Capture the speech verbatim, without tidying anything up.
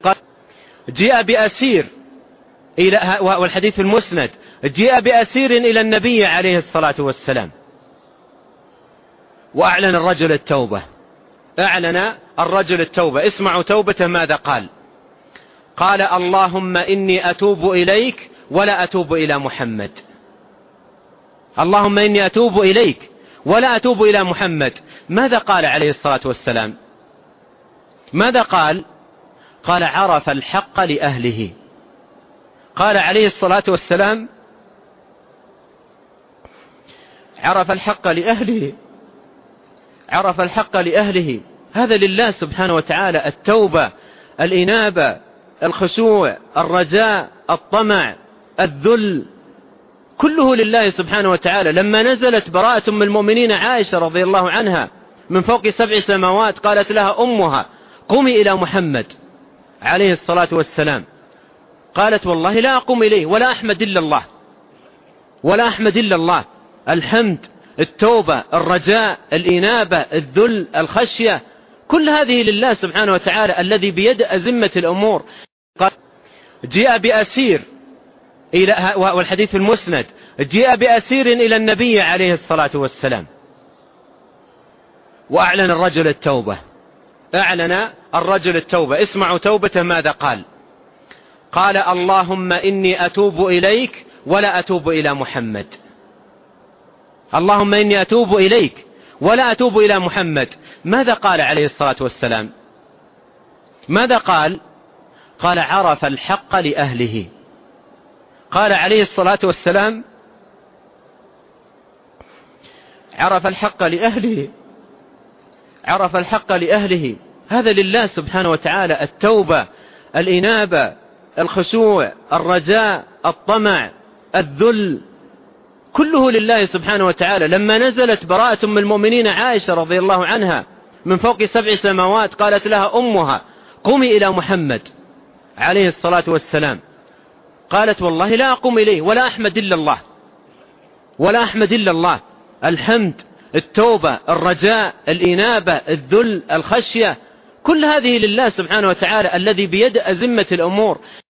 قال جيء بأسير إلى والحديث المسند، جيء بأسير إلى النبي عليه الصلاة والسلام، وأعلن الرجل التوبة. أعلن الرجل التوبة. اسمعوا توبته ماذا قال. قال اللهم إني أتوب إليك ولا أتوب إلى محمد. اللهم إني أتوب إليك ولا أتوب إلى محمد. ماذا قال عليه الصلاة والسلام؟ ماذا قال؟ قال عرف الحق لأهله. قال عليه الصلاة والسلام عرف الحق لأهله، عرف الحق لأهله. هذا لله سبحانه وتعالى. التوبة، الإنابة، الخشوع، الرجاء، الطمع، الذل، كله لله سبحانه وتعالى. لما نزلت براءة أم المؤمنين عائشة رضي الله عنها من فوق سبع سماوات، قالت لها أمها قومي إلى محمد عليه الصلاة والسلام. قالت والله لا أقوم إليه ولا أحمد إلا الله، ولا أحمد إلا الله. الحمد، التوبة، الرجاء، الإنابة، الذل، الخشية، كل هذه لله سبحانه وتعالى الذي بيد أزمة الأمور. قال جيء بأسير إلى والحديث المسند، جيء بأسير إلى النبي عليه الصلاة والسلام، وأعلن الرجل التوبة. أعلن الرجل التوبة. اسمعوا توبته ماذا قال. قال اللهم إني أتوب إليك ولا أتوب إلى محمد. اللهم إني أتوب إليك ولا أتوب إلى محمد. ماذا قال عليه الصلاة والسلام؟ ماذا قال؟ قال عرف الحق لأهله. قال عليه الصلاة والسلام عرف الحق لأهله، عرف الحق لأهله. هذا لله سبحانه وتعالى. التوبة، الإنابة، الخشوع، الرجاء، الطمع، الذل، كله لله سبحانه وتعالى. لما نزلت براءة أم المؤمنين عائشة رضي الله عنها من فوق سبع سماوات، قالت لها أمها قومي إلى محمد عليه الصلاة والسلام. قالت والله لا أقوم إليه ولا أحمد إلا الله، ولا أحمد إلا الله. الحمد، التوبة، الرجاء، الإنابة، الذل، الخشية، كل هذه لله سبحانه وتعالى الذي بيد أزمة الأمور.